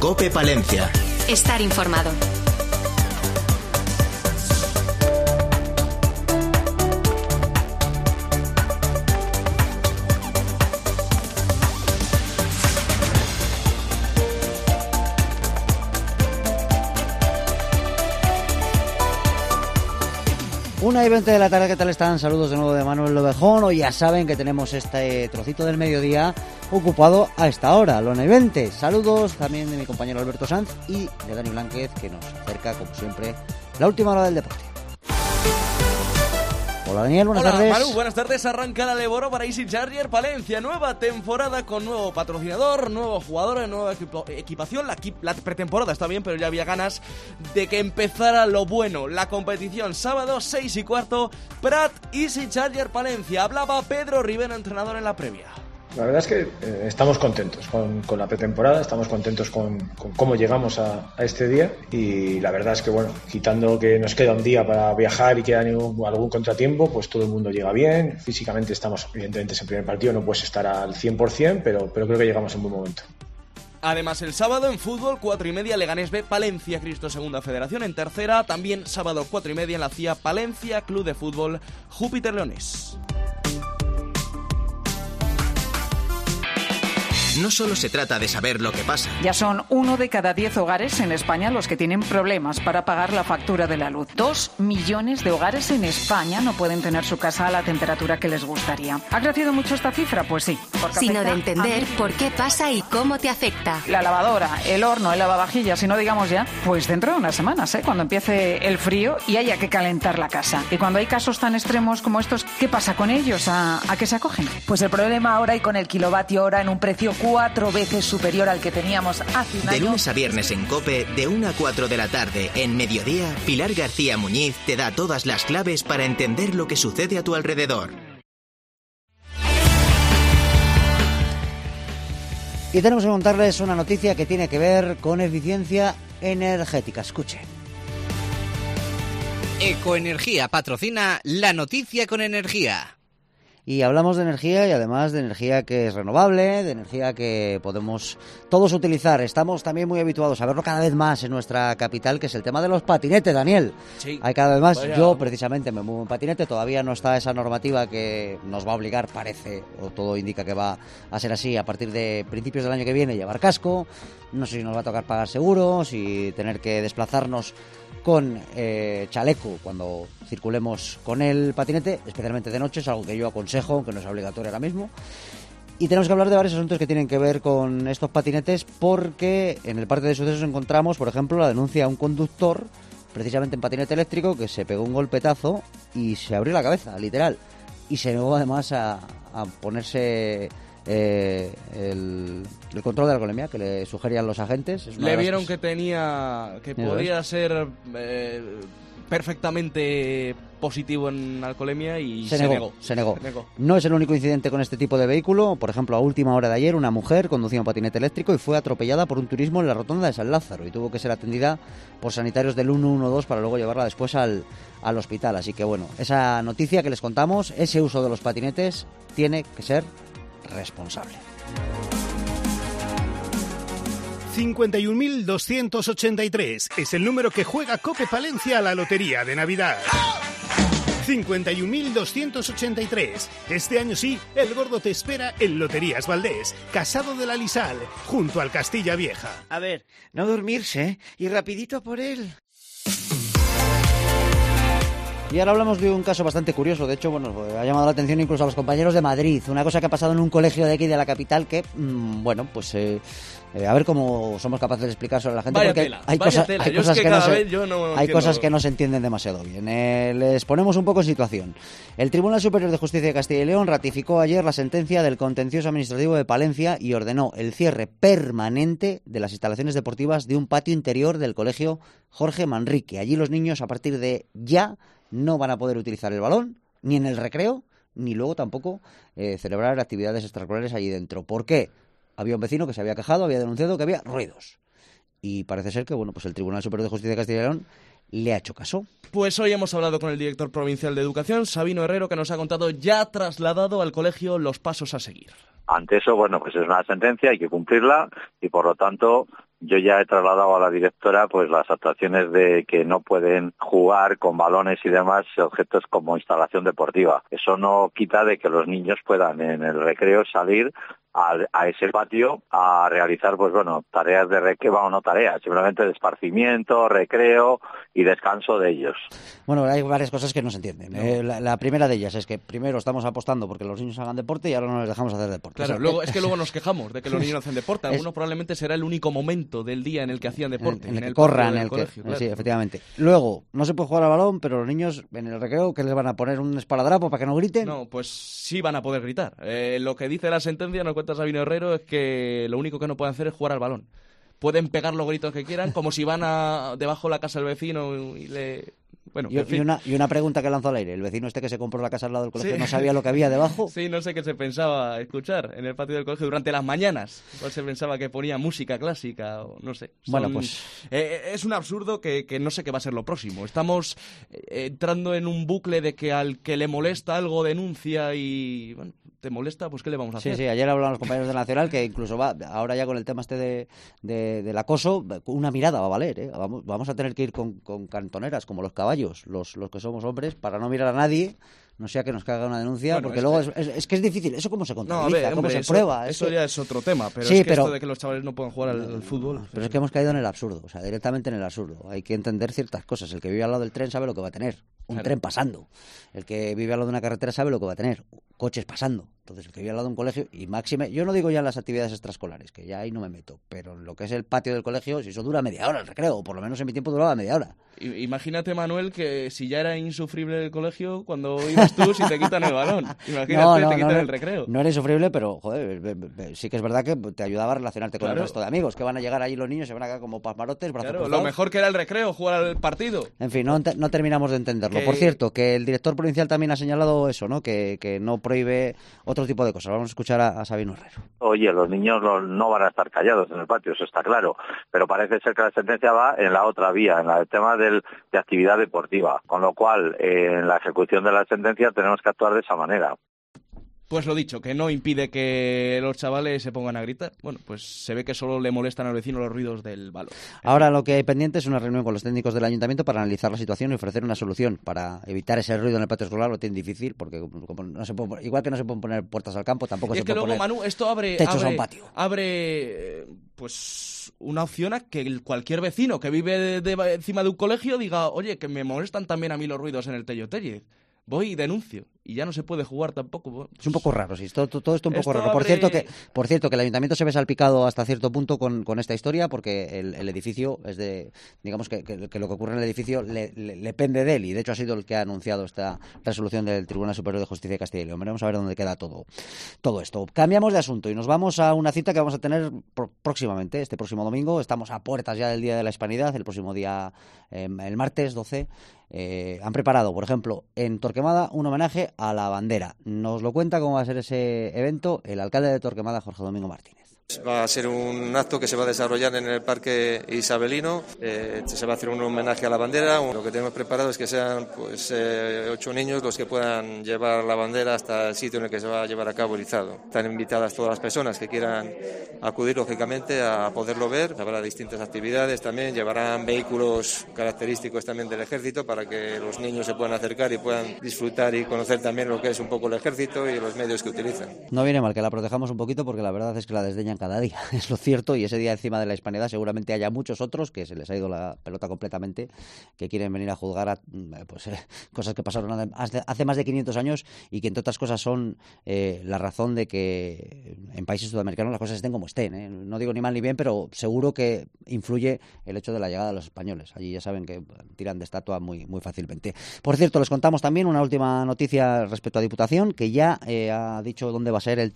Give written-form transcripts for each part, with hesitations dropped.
COPE Palencia. Estar informado. Una y 20 de la tarde, ¿qué tal están? Saludos de nuevo de Manuel Lobejón. Hoy ya saben que tenemos este trocito del mediodía ocupado a esta hora, la 1 y 20. Saludos también de mi compañero Alberto Sanz y de Dani Blánquez, que nos acerca, como siempre, la última hora del deporte. Hola Daniel, buenas tardes. Hola Manu, buenas tardes. Arranca la Leboro para Easy Charger Palencia. Nueva temporada con nuevo patrocinador, nuevo jugador, nueva equipación. La pretemporada está bien, pero ya había ganas de que empezara lo bueno. La competición sábado 6:15, Prat Easy Charger Palencia. Hablaba Pedro Rivera, entrenador, en la previa. La verdad es que estamos contentos con la pretemporada, estamos contentos con cómo llegamos a este día y la verdad es que, bueno, quitando que nos queda un día para viajar y queda algún contratiempo, pues todo el mundo llega bien. Físicamente estamos, evidentemente es el primer partido, no puedes estar al 100%, pero creo que llegamos en buen momento. Además, el sábado en fútbol, 4:30, Leganés B, Palencia Cristo, segunda federación. En tercera, también sábado 4:30 en la CIA, Palencia Club de Fútbol, Júpiter Leones. No solo se trata de saber lo que pasa. Ya son 1 de cada 10 hogares en España los que tienen problemas para pagar la factura de la luz. 2 millones de hogares en España no pueden tener su casa a la temperatura que les gustaría. ¿Ha crecido mucho esta cifra? Pues sí. Sino de entender por qué pasa y cómo te afecta. La lavadora, el horno, el lavavajillas, si no digamos ya, pues dentro de unas semanas, cuando empiece el frío y haya que calentar la casa. Y cuando hay casos tan extremos como estos, ¿qué pasa con ellos? ¿A qué se acogen? Pues el problema ahora y con el kilovatio hora en un precio 4 veces superior al que teníamos hace un año. De lunes a viernes en COPE, de 1 a 4 de la tarde, en Mediodía, Pilar García Muñiz te da todas las claves para entender lo que sucede a tu alrededor. Y tenemos que contarles una noticia que tiene que ver con eficiencia energética. Escuchen. Ecoenergía patrocina la noticia con energía. Y hablamos de energía y además de energía que es renovable, de energía que podemos todos utilizar. Estamos también muy habituados a verlo cada vez más en nuestra capital, que es el tema de los patinetes, Daniel. Sí. Hay cada vez más. Vaya. Yo precisamente me muevo en patinete, todavía no está esa normativa que nos va a obligar, parece, o todo indica que va a ser así a partir de principios del año que viene, llevar casco. No sé si nos va a tocar pagar seguros y tener que desplazarnos con chaleco cuando circulemos con el patinete, especialmente de noche, es algo que yo aconsejo, aunque no es obligatorio ahora mismo. Y tenemos que hablar de varios asuntos que tienen que ver con estos patinetes, porque en el parte de sucesos encontramos, por ejemplo, la denuncia a un conductor, precisamente en patinete eléctrico, que se pegó un golpetazo y se abrió la cabeza, literal, y se negó además a ponerse el control de la alcoholemia que le sugerían los agentes. Le vieron que podía ser perfectamente positivo en alcoholemia y se negó. No es el único incidente con este tipo de vehículo. Por ejemplo, a última hora de ayer, una mujer conducía un patinete eléctrico y fue atropellada por un turismo en la rotonda de San Lázaro y tuvo que ser atendida por sanitarios del 112 para luego llevarla después al hospital. Así que bueno, esa noticia que les contamos, ese uso de los patinetes tiene que ser responsable. 51.283 es el número que juega COPE Palencia a la lotería de Navidad. 51.283. Este año sí, el gordo te espera en Loterías Valdés, Casado de la Lisal, junto al Castilla Vieja. A ver, no dormirse y rapidito por él. Y ahora hablamos de un caso bastante curioso. De hecho, bueno, ha llamado la atención incluso a los compañeros de Madrid. Una cosa que ha pasado en un colegio de aquí de la capital que, bueno, pues a ver cómo somos capaces de explicárselo a la gente. Vaya porque tela, hay vaya cosas, tela. hay Yo cosas es que que no cada se, vez yo no hay entiendo. cosas que no se entienden demasiado bien. Les ponemos un poco en situación. El Tribunal Superior de Justicia de Castilla y León ratificó ayer la sentencia del Contencioso Administrativo de Palencia y ordenó el cierre permanente de las instalaciones deportivas de un patio interior del colegio Jorge Manrique. Allí los niños, a partir de ya, no van a poder utilizar el balón, ni en el recreo, ni luego tampoco celebrar actividades extracurriculares allí dentro. ¿Por qué? Había un vecino que se había quejado, había denunciado que había ruidos. Y parece ser que, bueno, pues el Tribunal Superior de Justicia de Castilla y León le ha hecho caso. Pues hoy hemos hablado con el director provincial de Educación, Sabino Herrero, que nos ha contado ya trasladado al colegio los pasos a seguir. Ante eso, bueno, pues es una sentencia, hay que cumplirla y por lo tanto Yo ya he trasladado a la directora pues las actuaciones de que no pueden jugar con balones y demás objetos como instalación deportiva. Eso no quita de que los niños puedan en el recreo salir a ese patio a realizar tareas de recreo, o no tareas, simplemente de esparcimiento, recreo y descanso de ellos. Bueno, hay varias cosas que no se entienden. La primera de ellas es que primero estamos apostando porque los niños hagan deporte y ahora no les dejamos hacer deporte. Claro, luego nos quejamos de que los niños no hacen deporte. Algunos probablemente será el único momento del día en el que hacían deporte. En el que corran, en el colegio. Claro. Sí, efectivamente. Luego, no se puede jugar al balón, pero los niños en el recreo, ¿qué les van a poner? ¿Un esparadrapo para que no griten? No, pues sí van a poder gritar. Lo que dice la sentencia, nos cuenta Sabino Herrero, es que lo único que no pueden hacer es jugar al balón. Pueden pegar los gritos que quieran, como si van debajo de la casa del vecino y le... Bueno, y una pregunta que lanzó al aire. ¿El vecino que se compró la casa al lado del colegio no sabía lo que había debajo? Sí, no sé qué se pensaba escuchar en el patio del colegio durante las mañanas. Igual se pensaba que ponía música clásica o no sé. Bueno, pues... es un absurdo que no sé qué va a ser lo próximo. Estamos entrando en un bucle de que al que le molesta algo denuncia y... Bueno, ¿te molesta? Pues ¿qué le vamos a hacer? Sí, ayer hablaban los compañeros de Nacional que incluso ahora ya con el tema del acoso, una mirada va a valer, ¿eh? Vamos a tener que ir con cantoneras como los caballos, los que somos hombres, para no mirar a nadie, no sea que nos caiga una denuncia, porque luego es que es difícil. ¿Eso cómo se contabiliza? ¿Cómo se prueba? Eso ya es otro tema, pero sí, esto de que los chavales no puedan jugar al fútbol... Pero es que hemos caído en el absurdo, o sea, directamente en el absurdo. Hay que entender ciertas cosas. El que vive al lado del tren sabe lo que va a tener. Un tren pasando. El que vive al lado de una carretera sabe lo que va a tener. Coches pasando. Entonces, el que vive al lado de un colegio, y máxime, yo no digo ya las actividades extraescolares, que ya ahí no me meto, pero en lo que es el patio del colegio, si eso dura media hora el recreo, o por lo menos en mi tiempo duraba media hora. Imagínate, Manuel, que si ya era insufrible el colegio, cuando ibas tú, si te quitan el balón. Imagínate, te quitan el recreo. No era insufrible, pero, joder, sí que es verdad que te ayudaba a relacionarte con el resto de amigos, que van a llegar allí los niños, se van a quedar como pasmarotes, brazos cruzados. Lo mejor que era el recreo, jugar al partido. En fin, no terminamos de entenderlo. Por cierto, que el director provincial también ha señalado eso, ¿no? Que no prohíbe otro tipo de cosas. Vamos a escuchar a Sabino Herrero. Oye, los niños no van a estar callados en el patio, eso está claro, pero parece ser que la sentencia va en la otra vía, en el tema de actividad deportiva, con lo cual en la ejecución de la sentencia tenemos que actuar de esa manera. Pues lo dicho, que no impide que los chavales se pongan a gritar. Bueno, pues se ve que solo le molestan al vecino los ruidos del balón. Ahora lo que hay pendiente es una reunión con los técnicos del ayuntamiento para analizar la situación y ofrecer una solución para evitar ese ruido en el patio escolar. Lo tiene difícil porque igual que no se pueden poner puertas al campo, tampoco se pueden poner Manu, esto techos a un patio. Abre pues una opción a que cualquier vecino que vive encima de un colegio diga, oye, que me molestan también a mí los ruidos en el Tello Tellez. Voy y denuncio. Y ya no se puede jugar tampoco. Es un poco raro, sí. Todo esto un poco raro. Por cierto, que el ayuntamiento se ve salpicado hasta cierto punto con esta historia, porque el edificio es de... Digamos que lo que ocurre en el edificio le pende de él, y de hecho ha sido el que ha anunciado esta resolución del Tribunal Superior de Justicia de Castilla y León. Veremos a ver dónde queda todo esto. Cambiamos de asunto y nos vamos a una cita que vamos a tener próximamente, este próximo domingo. Estamos a puertas ya del Día de la Hispanidad, el próximo día, el martes 12. Han preparado, por ejemplo, en Torquemada un homenaje a la bandera. Nos lo cuenta cómo va a ser ese evento el alcalde de Torquemada, Jorge Domingo Martínez. Va a ser un acto que se va a desarrollar en el Parque Isabelino. Se va a hacer un homenaje a la bandera. Lo que tenemos preparado es que sean 8 niños los que puedan llevar la bandera hasta el sitio en el que se va a llevar a cabo el izado. Están invitadas todas las personas que quieran acudir, lógicamente, a poderlo ver. Habrá distintas actividades también. Llevarán vehículos característicos también del ejército para que los niños se puedan acercar y puedan disfrutar y conocer también lo que es un poco el ejército y los medios que utilizan. No viene mal que la protejamos un poquito, porque la verdad es que la desdeñan cada día, es lo cierto, y ese día encima de la Hispanidad seguramente haya muchos otros que se les ha ido la pelota completamente, que quieren venir a juzgar cosas que pasaron hace más de 500 años y que entre otras cosas son la razón de que en países sudamericanos las cosas estén como estén, ¿eh? No digo ni mal ni bien, pero seguro que influye el hecho de la llegada de los españoles. Allí ya saben que tiran de estatua muy, muy fácilmente. Por cierto, les contamos también una última noticia respecto a Diputación, que ya ha dicho dónde va a ser el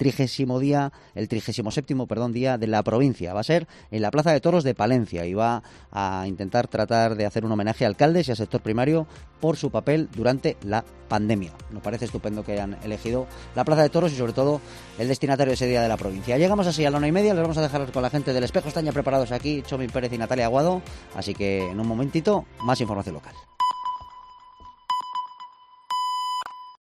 37º día de la provincia. Va a ser en la Plaza de Toros de Palencia y va a tratar de hacer un homenaje a alcaldes y al sector primario por su papel durante la pandemia. Nos parece estupendo que hayan elegido la Plaza de Toros y sobre todo el destinatario de ese día de la provincia. Llegamos así a la 1:30, les vamos a dejar con la gente del Espejo. Están ya preparados aquí Chomi Pérez y Natalia Aguado, así que en un momentito más información local.